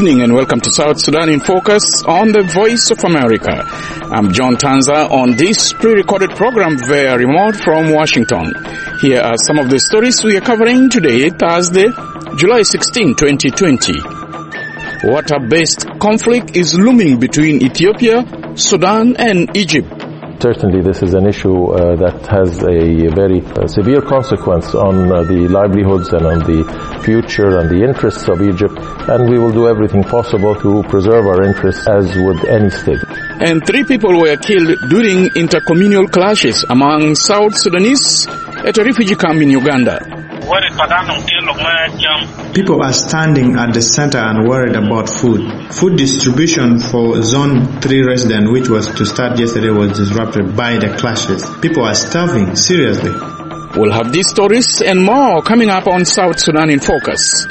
evening and welcome to South Sudan in Focus on the Voice of America. I'm John Tanza on this pre-recorded program via remote from Washington. Here are some of the stories we are covering today, Thursday, July 16, 2020. Water-based conflict is looming between Ethiopia, Sudan and Egypt. Certainly this is an issue that has a very severe consequence on the livelihoods and on the future and the interests of Egypt, and we will do everything possible to preserve our interests as would any state. And 3 people were killed during intercommunal clashes among South Sudanese at a refugee camp in Uganda. People are standing at the center and worried about food. Food distribution for Zone 3 residents, which was to start yesterday, was disrupted by the clashes. People are starving, seriously. We'll have these stories and more coming up on South Sudan in Focus.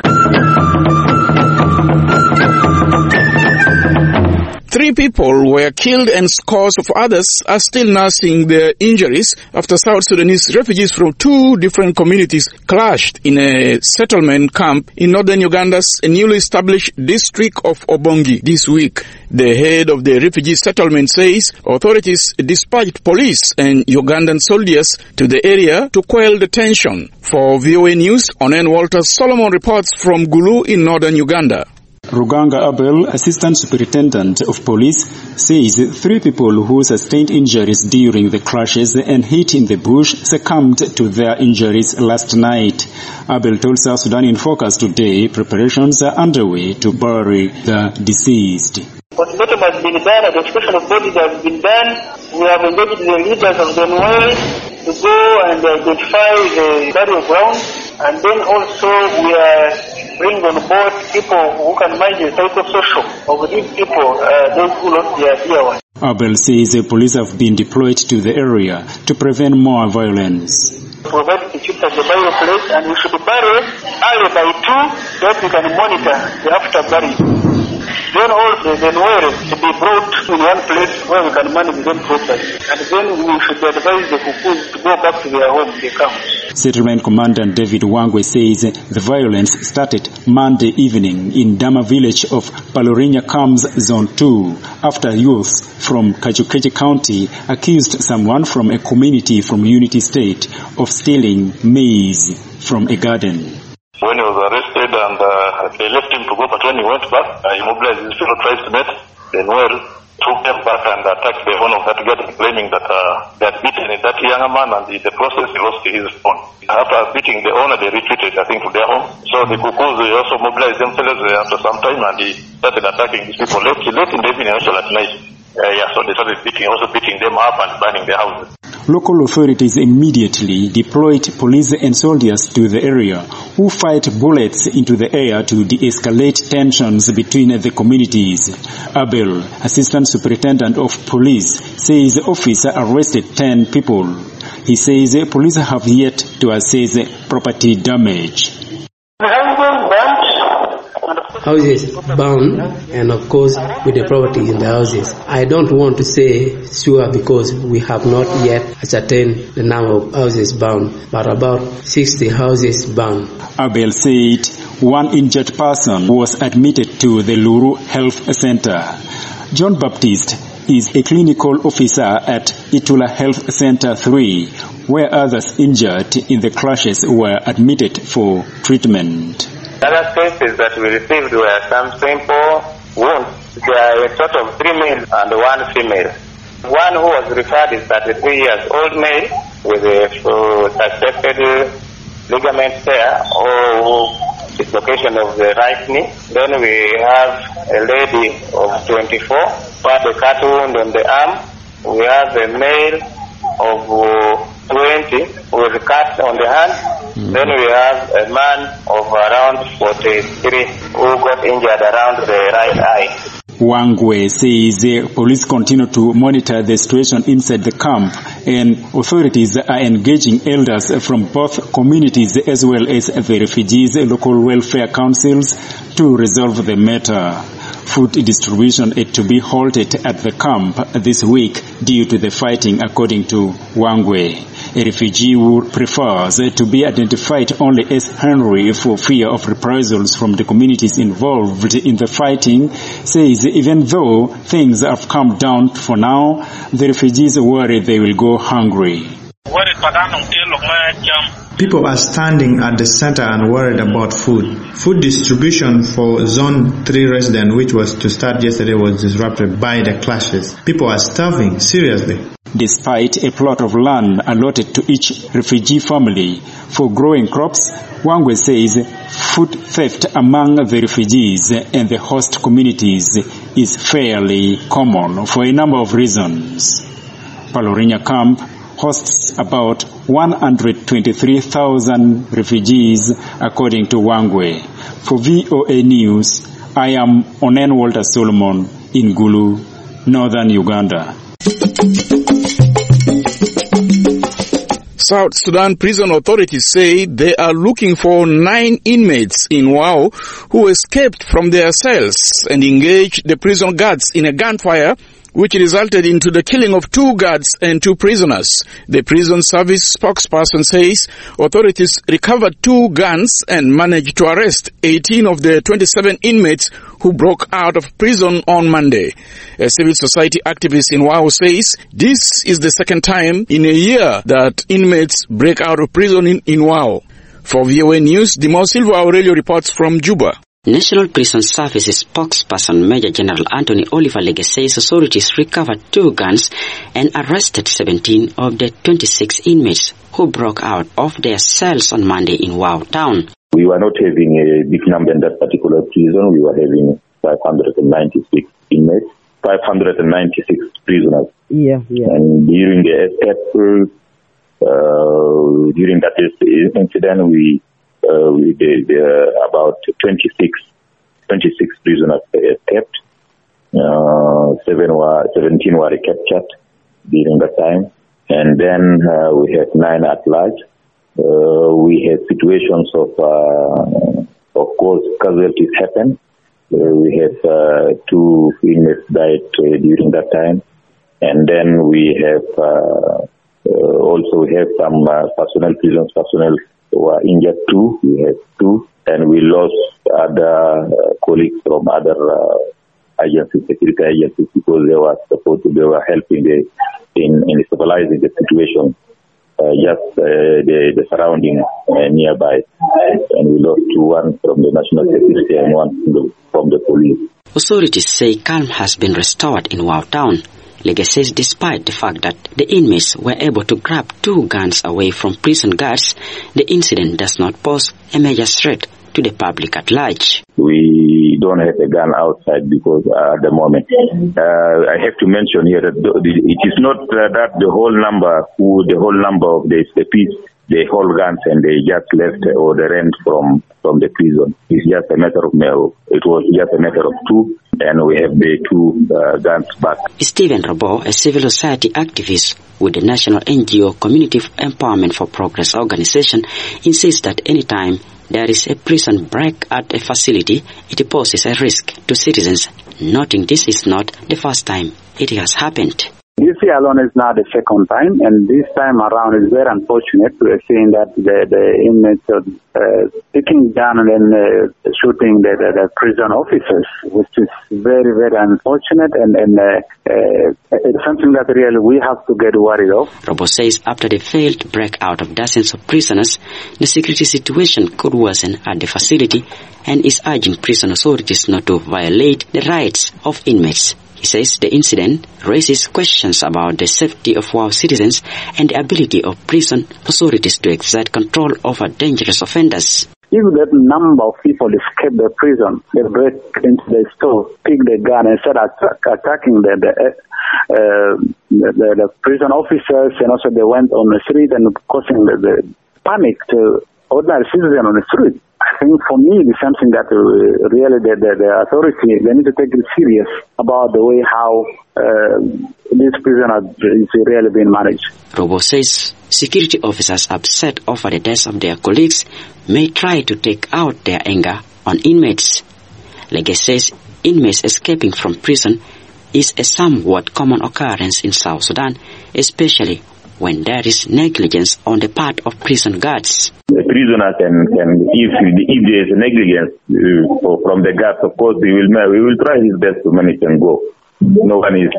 3 people were killed and scores of others are still nursing their injuries after South Sudanese refugees from 2 different communities clashed in a settlement camp in northern Uganda's newly established district of Obongi this week. The head of the refugee settlement says authorities dispatched police and Ugandan soldiers to the area to quell the tension. For VOA News, Onen Walter Solomon reports from Gulu in northern Uganda. Ruganga Abel, Assistant Superintendent of Police, says 3 people who sustained injuries during the clashes and hit in the bush succumbed to their injuries last night. Abel told South Sudan in Focus today preparations are underway to bury the deceased. Postmortem has been done, identification of bodies has been done. We have engaged the leaders of the NUEL to go and identify the burial ground, and then also we are bringing on board people who can manage the psychosocial of these people, those who lost their dear ones. Abel says the police have been deployed to the area to prevent more violence. Provide the chief at the burial place, and we should bury early by 2 so that we can monitor the after burial. Then also the NUEL to be brought in one place where we can manage them properly. And then we should advise the Kukus to go back to their home, the camps. Settlement Commandant David Wangwe says the violence started Monday evening in Dama village of Palorinya Camps Zone 2 after youth from Kajukeji County accused someone from a community from Unity State of stealing maize from a garden. When he was arrested and they left him to go, but when he went back, he mobilized his fellow tribesmen. The NUEL took them back and attacked the owner of that garden, claiming that they had beaten that young man, and in the process he lost his phone. After beating the owner, they retreated, I think, to their home. So the Kukus also mobilized themselves after some time, and they started attacking these people late in the evening, also at night. So they started beating them up and burning their houses. Local authorities immediately deployed police and soldiers to the area, who fired bullets into the air to de-escalate tensions between the communities. Abel, Assistant Superintendent of Police, says the officer arrested 10 people. He says police have yet to assess property damage. Houses burned, and of course with the property in the houses. I don't want to say sure because we have not yet ascertained the number of houses burned, but about 60 houses burned. Abel said 1 injured person was admitted to the Luru Health Center. John Baptiste is a clinical officer at Itula Health Center 3, where others injured in the clashes were admitted for treatment. Other cases that we received were some simple wounds. There are a total of 3 males and 1 female. One who was referred is 33 years old male with a suspected ligament tear or dislocation of the right knee. Then we have a lady of 24 who had a cut wound on the arm. We have a male of 20 with a cut on the hand. Then we have a man of around 43 who got injured around the right eye. Wangwe says the police continue to monitor the situation inside the camp, and authorities are engaging elders from both communities as well as the refugees' local welfare councils to resolve the matter. Food distribution is to be halted at the camp this week due to the fighting, according to Wangwe. A refugee who prefers to be identified only as Henry for fear of reprisals from the communities involved in the fighting says even though things have calmed down for now, the refugees worry they will go hungry. People are standing at the center and worried about food. Food distribution for Zone 3 residents, which was to start yesterday, was disrupted by the clashes. People are starving, seriously. Despite a plot of land allotted to each refugee family for growing crops, Wangwe says food theft among the refugees and the host communities is fairly common for a number of reasons. Palorinya camp hosts about 123,000 refugees, according to Wangwe. For VOA News, I am Onen Walter Solomon in Gulu, northern Uganda. South Sudan prison authorities say they are looking for 9 inmates in Wau who escaped from their cells and engaged the prison guards in a gunfire which resulted into the killing of 2 guards and 2 prisoners. The prison service spokesperson says authorities recovered 2 guns and managed to arrest 18 of the 27 inmates who broke out of prison on Monday. A civil society activist in Wau says this is the second time in a year that inmates break out of prison in Wau. For VOA News, Dimo Silva Aurelio reports from Juba. National Prison Services spokesperson Major General Anthony Oliver Lege says authorities recovered 2 guns and arrested 17 of the 26 inmates who broke out of their cells on Monday in Wau town. We were not having a big number in that particular prison. We were having 596 inmates, 596 prisoners. Yeah. And during the escape, during that incident, we did about 26 prisoners escaped. 17 were captured during that time. And then we had 9 at large. We had situations of course, casualties happened. We had 2 inmates died during that time. And then we have also some prison personnel who were injured too. We had 2, and we lost other colleagues from other agencies, security agencies, because they were helping in stabilizing the situation, the surrounding nearby. And we lost 1 from the national security and 1 from the police. Authorities say calm has been restored in Wau town. Lege says despite the fact that the inmates were able to grab 2 guns away from prison guards, the incident does not pose a major threat to the public at large. We don't have a gun outside because at the moment, I have to mention here that it is not that the whole number of the escapees, they hold guns and they just left or they ran from the prison. It's just a matter of it was just a matter of 2, and we have the 2 guns back. Stephen Robo, a civil society activist with the national NGO Community Empowerment for Progress organization, insists that anytime there is a prison break at a facility, it poses a risk to citizens, noting this is not the first time it has happened. This year alone is not the second time, and this time around is very unfortunate. We are seeing that the inmates are picking down and then shooting the prison officers, which is very, very unfortunate, and it's something that really we have to get worried of. Robo says after the failed breakout of dozens of prisoners, the security situation could worsen at the facility and is urging prison authorities not to violate the rights of inmates. He says the incident raises questions about the safety of Wau citizens and the ability of prison authorities to exert control over dangerous offenders. If that number of people escape the prison, they break into the store, pick the gun and start attacking the prison officers, and also they went on the street and causing the panic to ordinary citizens on the street. I think for me, it's something that really the authority, they need to take it serious about the way how these prisoners is really being managed. Robo says security officers upset over the deaths of their colleagues may try to take out their anger on inmates. Lege says inmates escaping from prison is a somewhat common occurrence in South Sudan, especially when there is negligence on the part of prison guards. The prisoner can if there is negligence from the guards, of course, we will try his best to manage and go. No one is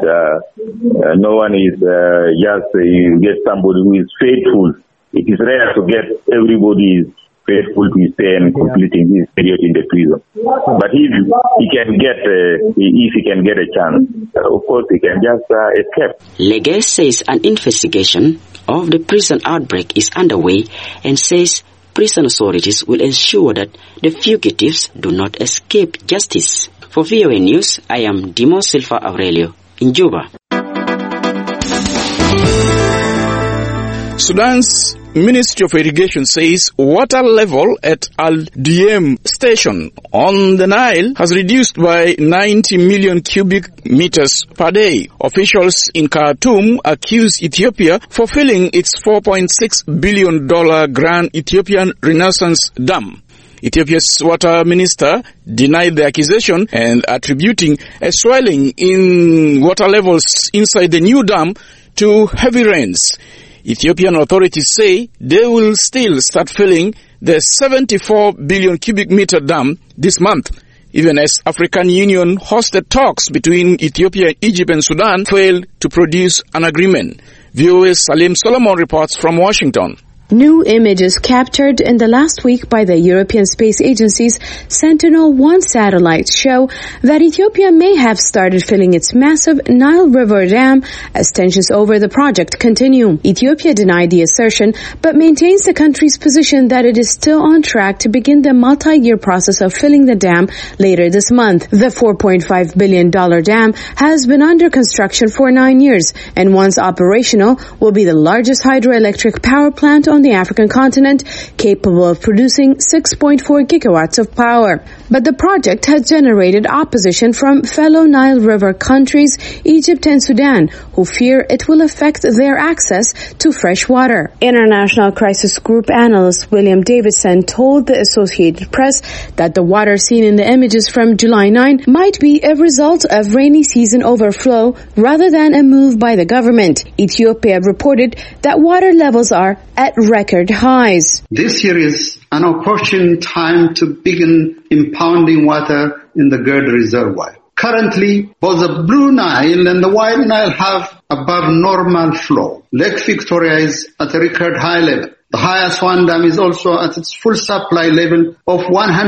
just you get somebody who is faithful. It is rare to get everybody is faithful to stay and completing his period in the prison. But if he can get a chance, of course he can just escape. Legge says an investigation of the prison outbreak is underway and says prison authorities will ensure that the fugitives do not escape justice. For VOA News, I am Dimo Silva Aurelio in Juba. Sudan's Ministry of Irrigation says water level at Al-Diem station on the Nile has reduced by 90 million cubic meters per day. Officials in Khartoum accuse Ethiopia for filling its $4.6 billion Grand Ethiopian Renaissance Dam. Ethiopia's water minister denied the accusation and attributing a swelling in water levels inside the new dam to heavy rains. Ethiopian authorities say they will still start filling the 74 billion cubic meter dam this month, even as African Union hosted talks between Ethiopia, Egypt and Sudan failed to produce an agreement. VOA's Salim Solomon reports from Washington. New images captured in the last week by the European Space Agency's Sentinel-1 satellite show that Ethiopia may have started filling its massive Nile River dam as tensions over the project continue. Ethiopia denied the assertion, but maintains the country's position that it is still on track to begin the multi-year process of filling the dam later this month. The $4.5 billion dam has been under construction for 9 years, and once operational, will be the largest hydroelectric power plant on the African continent, capable of producing 6.4 gigawatts of power. But the project has generated opposition from fellow Nile River countries, Egypt and Sudan, who fear it will affect their access to fresh water. International Crisis Group analyst William Davidson told the Associated Press that the water seen in the images from July 9 might be a result of rainy season overflow rather than a move by the government. Ethiopia reported that water levels are at record highs. This year is an opportune time to begin impounding water in the Gerd Reservoir. Currently, both the Blue Nile and the White Nile have above normal flow. Lake Victoria is at a record high level. The highest one dam is also at its full supply level of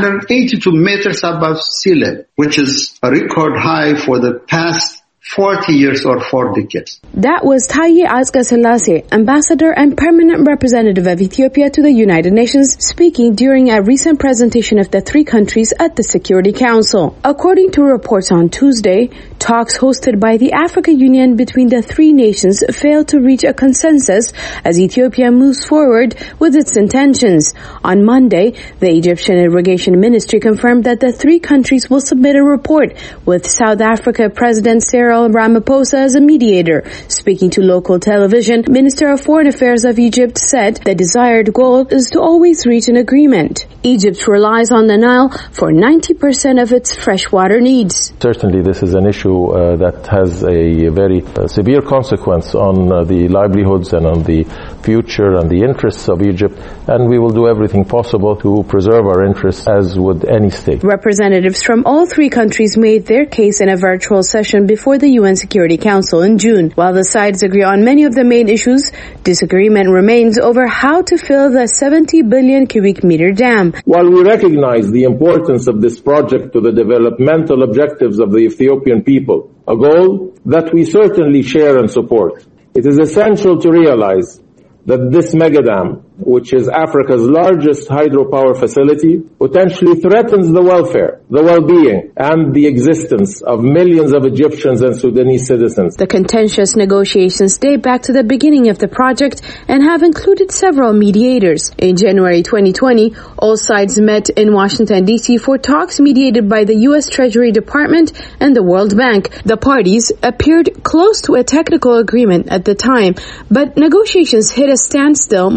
182 meters above sea level, which is a record high for the past 40 years or 4 decades. That was Taye Asqe-Selassie, ambassador and permanent representative of Ethiopia to the United Nations, speaking during a recent presentation of the three countries at the Security Council. According to reports on Tuesday, talks hosted by the African Union between the three nations failed to reach a consensus as Ethiopia moves forward with its intentions. On Monday, the Egyptian Irrigation Ministry confirmed that the three countries will submit a report, with South Africa President Cyril Ramaphosa as a mediator. Speaking to local television, Minister of Foreign Affairs of Egypt said the desired goal is to always reach an agreement. Egypt relies on the Nile for 90% of its freshwater needs. Certainly this is an issue that has a very severe consequence on the livelihoods and on the future and the interests of Egypt, and we will do everything possible to preserve our interests as would any state. Representatives from all three countries made their case in a virtual session before the UN Security Council in June. While the sides agree on many of the main issues, disagreement remains over how to fill the 70 billion cubic meter dam. While we recognize the importance of this project to the developmental objectives of the Ethiopian people, a goal that we certainly share and support, it is essential to realize that this megadam, which is Africa's largest hydropower facility, potentially threatens the welfare, the well-being, and the existence of millions of Egyptians and Sudanese citizens. The contentious negotiations date back to the beginning of the project and have included several mediators. In January 2020, all sides met in Washington, D.C. for talks mediated by the U.S. Treasury Department and the World Bank. The parties appeared close to a technical agreement at the time, but negotiations hit a standstill more recently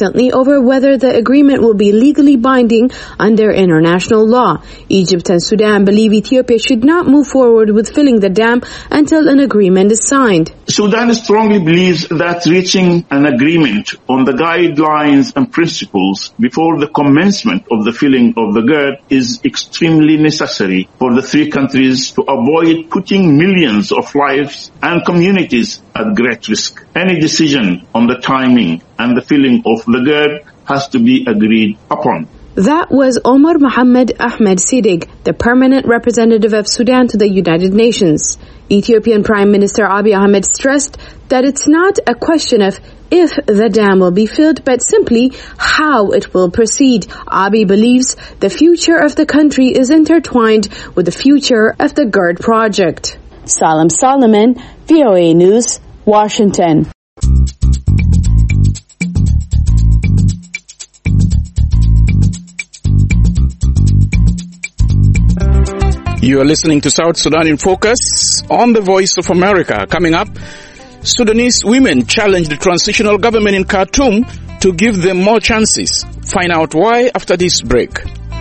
recently over whether the agreement will be legally binding under international law. Egypt and Sudan believe Ethiopia should not move forward with filling the dam until an agreement is signed. Sudan strongly believes that reaching an agreement on the guidelines and principles before the commencement of the filling of the GERD is extremely necessary for the three countries to avoid putting millions of lives and communities at great risk. Any decision on the timing and the filling of the GERD has to be agreed upon. That was Omar Mohammed Ahmed Sidig, the permanent representative of Sudan to the United Nations. Ethiopian Prime Minister Abiy Ahmed stressed that it's not a question of if the dam will be filled, but simply how it will proceed. Abiy believes the future of the country is intertwined with the future of the GERD project. Salam Solomon, VOA News, Washington. You are listening to South Sudan in Focus on the Voice of America. Coming up, Sudanese women challenge the transitional government in Khartoum to give them more chances. Find out why after this break.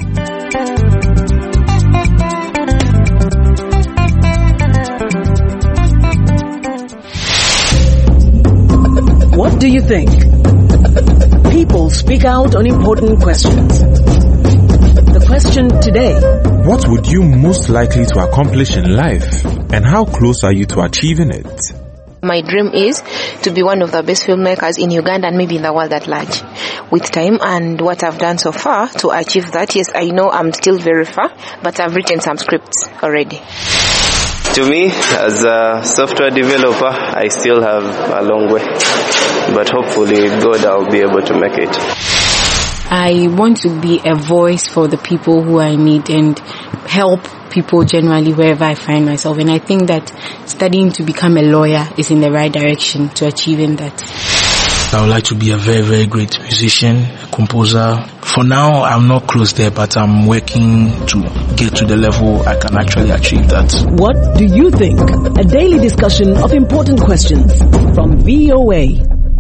What do you think? People speak out on important questions. The question today: what would you most likely to accomplish in life, and how close are you to achieving it? My dream is to be one of the best filmmakers in Uganda and maybe in the world at large. With time and what I've done so far to achieve that, yes, I know I'm still very far, but I've written some scripts already. To me, as a software developer, I still have a long way, but hopefully God, I'll be able to make it. I want to be a voice for the people who I need and help people generally wherever I find myself. And I think that studying to become a lawyer is in the right direction to achieving that. I would like to be a very, very great musician, a composer. For now, I'm not close there, but I'm working to get to the level I can actually achieve that. What do you think? A daily discussion of important questions from VOA.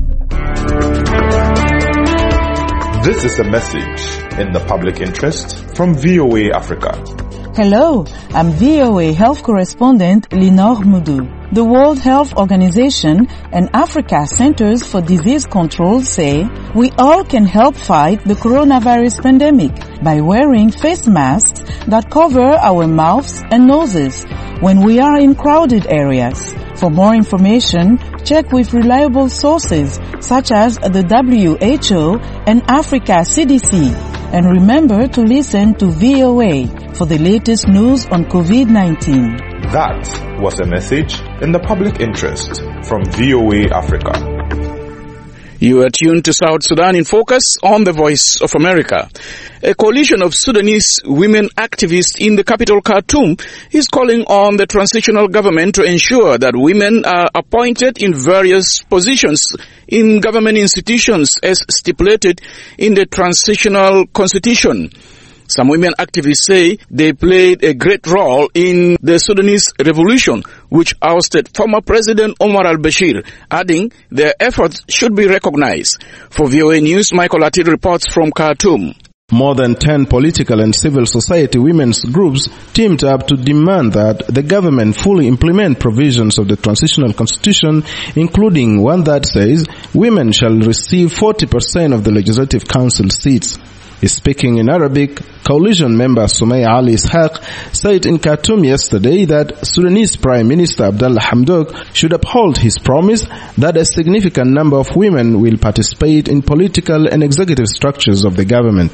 This is a message in the public interest from VOA Africa. Hello, I'm VOA Health Correspondent Lenore Moudou. The World Health Organization and Africa Centers for Disease Control say we all can help fight the coronavirus pandemic by wearing face masks that cover our mouths and noses when we are in crowded areas. For more information, check with reliable sources such as the WHO and Africa CDC. And remember to listen to VOA for the latest news on COVID-19. That was a message in the public interest from VOA Africa. You are tuned to South Sudan in Focus on the Voice of America. A coalition of Sudanese women activists in the capital Khartoum is calling on the transitional government to ensure that women are appointed in various positions in government institutions as stipulated in the transitional constitution. Some women activists say they played a great role in the Sudanese revolution, which ousted former President Omar al-Bashir, adding their efforts should be recognized. For VOA News, Michael Atil reports from Khartoum. More than 10 political and civil society women's groups teamed up to demand that the government fully implement provisions of the transitional constitution, including one that says women shall receive 40% of the legislative council seats. Speaking in Arabic, coalition member Sumaya Ali Ishaq said in Khartoum yesterday that Sudanese Prime Minister Abdallah Hamdok should uphold his promise that a significant number of women will participate in political and executive structures of the government.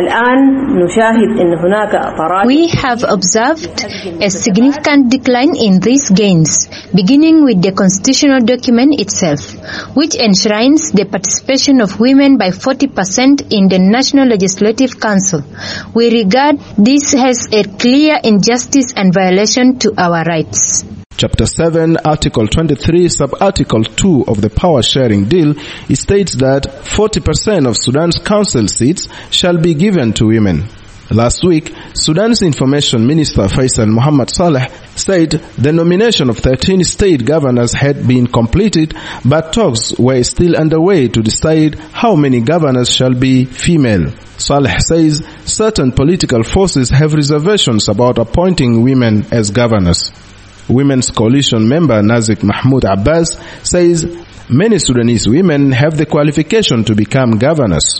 We have observed a significant decline in these gains, beginning with the constitutional document itself, which enshrines the participation of women by 40% in the National Legislative Council. We regard this as a clear injustice and violation to our rights. Chapter 7, Article 23, Sub-Article 2 of the Power Sharing Deal states that 40% of Sudan's council seats shall be given to women. Last week, Sudan's Information Minister Faisal Muhammad Saleh said the nomination of 13 state governors had been completed, but talks were still underway to decide how many governors shall be female. Saleh says certain political forces have reservations about appointing women as governors. Women's Coalition member Nazik Mahmoud Abbas says many Sudanese women have the qualification to become governors.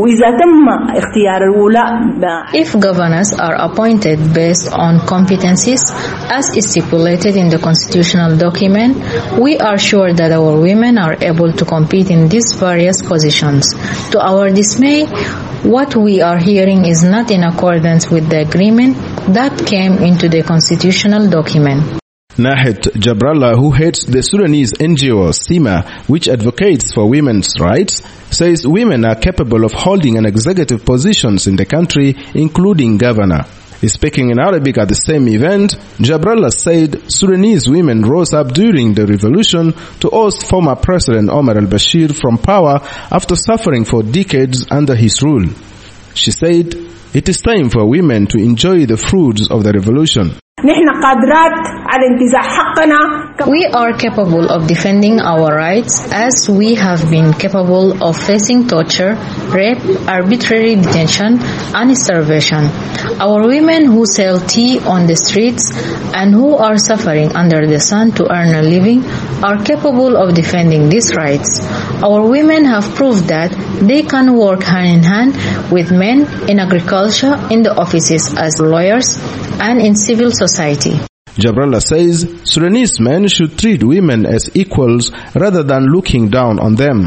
If governors are appointed based on competencies, as is stipulated in the constitutional document, we are sure that our women are able to compete in these various positions. To our dismay, what we are hearing is not in accordance with the agreement that came into the constitutional document. Nahid Jabrallah, who heads the Sudanese NGO SIMA, which advocates for women's rights, says women are capable of holding an executive positions in the country, including governor. Speaking in Arabic at the same event, Jabrallah said Sudanese women rose up during the revolution to oust former President Omar al-Bashir from power after suffering for decades under his rule. She said, "It is time for women to enjoy the fruits of the revolution." We are capable of defending our rights as we have been capable of facing torture, rape, arbitrary detention, and starvation. Our women who sell tea on the streets and who are suffering under the sun to earn a living are capable of defending these rights. Our women have proved that they can work hand in hand with men in agriculture, in the offices as lawyers, and in civil society. Jabrallah says Sudanese men should treat women as equals rather than looking down on them.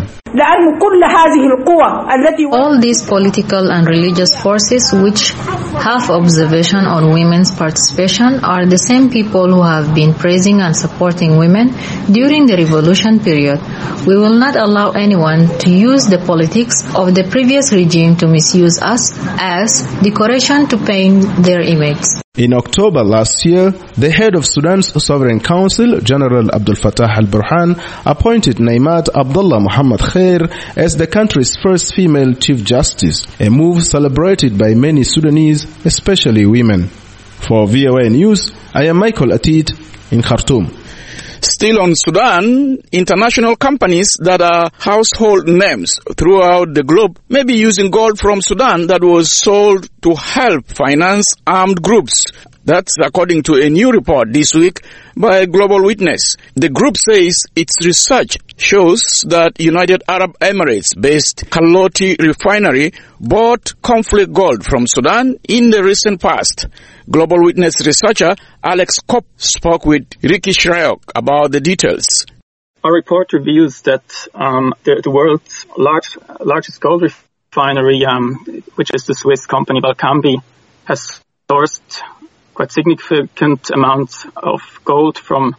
All these political and religious forces which have observation on women's participation are the same people who have been praising and supporting women during the revolution period. We will not allow anyone to use the politics of the previous regime to misuse us as decoration to paint their image. In October last year, the head of Sudan's Sovereign Council, General Abdul Fattah al-Burhan, appointed Naimat Abdullah Muhammad Khair as the country's first female Chief Justice, a move celebrated by many Sudanese, especially women. For VOA News, I am Michael Atid in Khartoum. Still on Sudan, international companies that are household names throughout the globe may be using gold from Sudan that was sold to help finance armed groups. That's according to a new report this week by Global Witness. The group says its research shows that United Arab Emirates-based Kaloti Refinery bought conflict gold from Sudan in the recent past. Global Witness researcher Alex Kopp spoke with Ricky Shryok about the details. Our report reveals that the world's largest gold refinery, which is the Swiss company Valcambi, has sourced quite significant amounts of gold from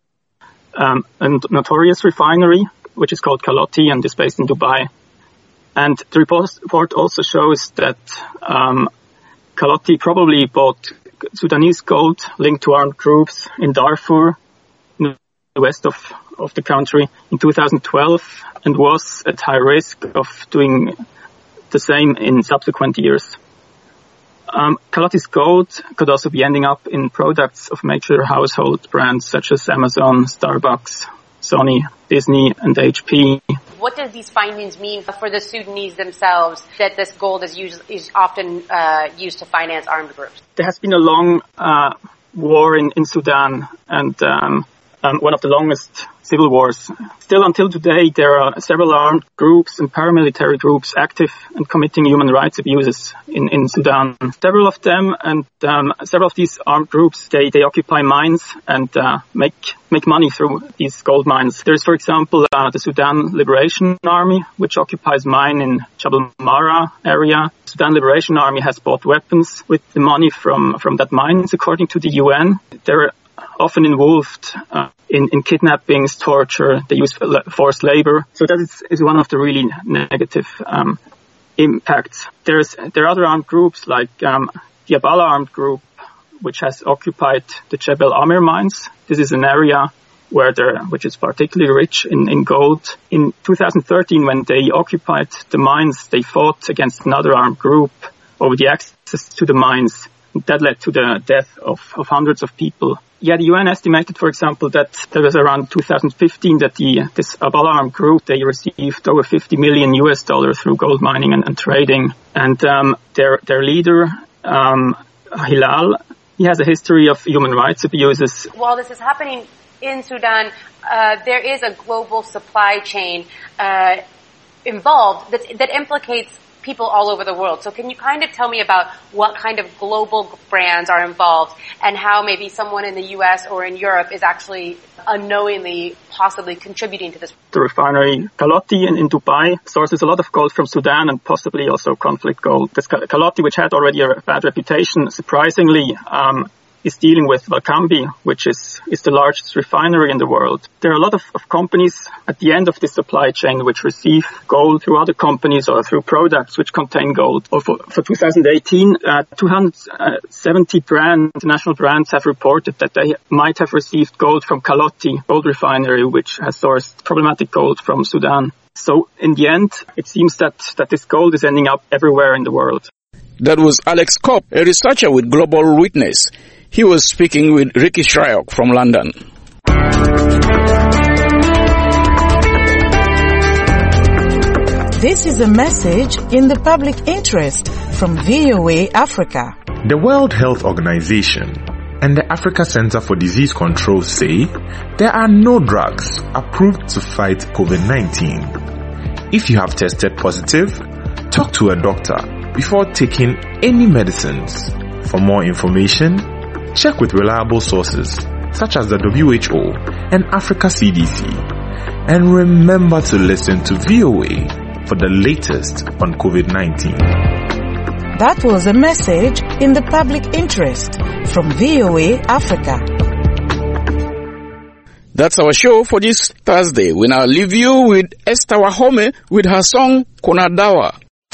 a notorious refinery, which is called Kaloti and is based in Dubai. And the report also shows that Kaloti probably bought Sudanese gold linked to armed groups in Darfur, in the west of the country, in 2012, and was at high risk of doing the same in subsequent years. Kaloti's gold could also be ending up in products of major household brands such as Amazon, Starbucks, Sony, Disney, and HP. What does these findings mean for the Sudanese themselves, that this gold is often used to finance armed groups? There has been a long war in Sudan, and one of the longest civil wars. Still, until today, there are several armed groups and paramilitary groups active and committing human rights abuses in Sudan. Several of them and several of these armed groups, they occupy mines and make money through these gold mines. There is, for example, the Sudan Liberation Army, which occupies mine in Jabal Mara area. Sudan Liberation Army has bought weapons with the money from that mines, according to the UN. They're often involved in kidnappings, torture, they use forced labor. So that is one of the really negative impacts. There are other armed groups like the Abala armed group, which has occupied the Jebel Amir mines. This is an area which is particularly rich in gold. In 2013, when they occupied the mines, they fought against another armed group over the access to the mines. That led to the death of hundreds of people. Yeah, the UN estimated, for example, that there was around 2015 that this Al-Arm group, they received over $50 million through gold mining and trading. And their leader, Hilal, he has a history of human rights abuses. While this is happening in Sudan, there is a global supply chain involved that implicates people all over the world. So can you kind of tell me about what kind of global brands are involved and how maybe someone in the US or in Europe is actually unknowingly possibly contributing to this? The refinery Kalotti in Dubai sources a lot of gold from Sudan and possibly also conflict gold. This Kalotti, which had already a bad reputation, surprisingly, is dealing with Valcambi, which is the largest refinery in the world. There are a lot of companies at the end of this supply chain which receive gold through other companies or through products which contain gold. For 2018, 270 international brands have reported that they might have received gold from Kalotti gold refinery, which has sourced problematic gold from Sudan. So in the end, it seems that this gold is ending up everywhere in the world. That was Alex Kopp, a researcher with Global Witness. He was speaking with Ricky Shryock from London. This is a message in the public interest from VOA Africa. The World Health Organization and the Africa Center for Disease Control say there are no drugs approved to fight COVID-19. If you have tested positive, talk to a doctor before taking any medicines. For more information, check with reliable sources such as the WHO and Africa CDC. And remember to listen to VOA for the latest on COVID-19. That was a message in the public interest from VOA Africa. That's our show for this Thursday. We now leave you with Esther Wahome with her song Kuna Dawa.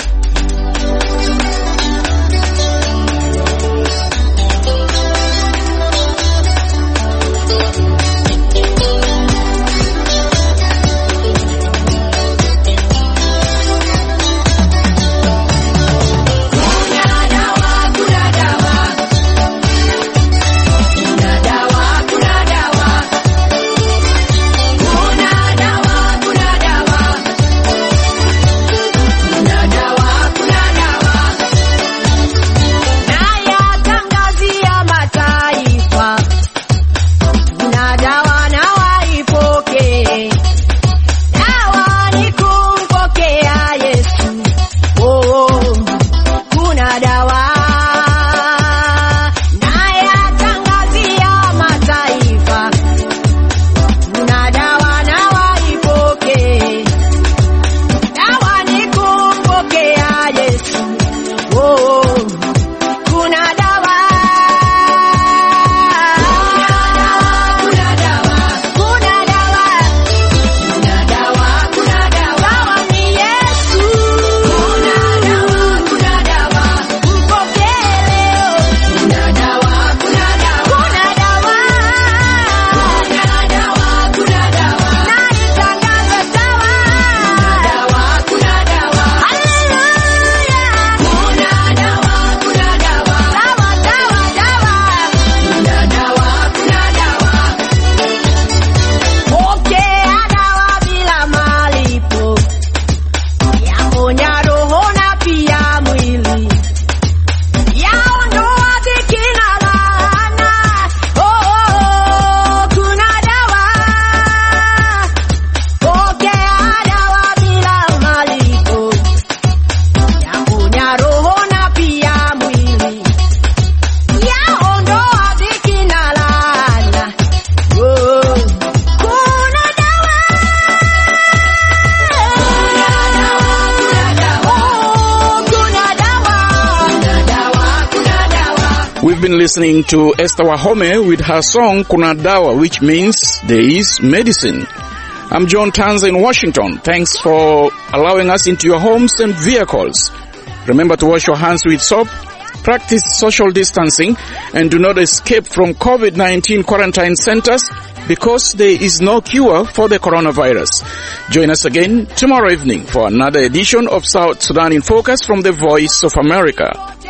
Listening to Esther Wahome with her song Kuna Dawa, which means there is medicine. I'm John Tanza in Washington. Thanks for allowing us into your homes and vehicles. Remember to wash your hands with soap, practice social distancing, and do not escape from COVID-19 quarantine centers because there is no cure for the coronavirus. Join us again tomorrow evening for another edition of South Sudan in Focus from the Voice of America.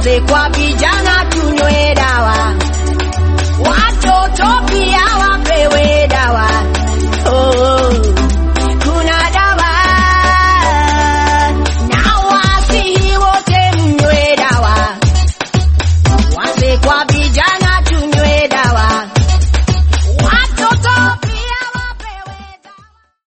tuanze kwa vijana tunywe dawa.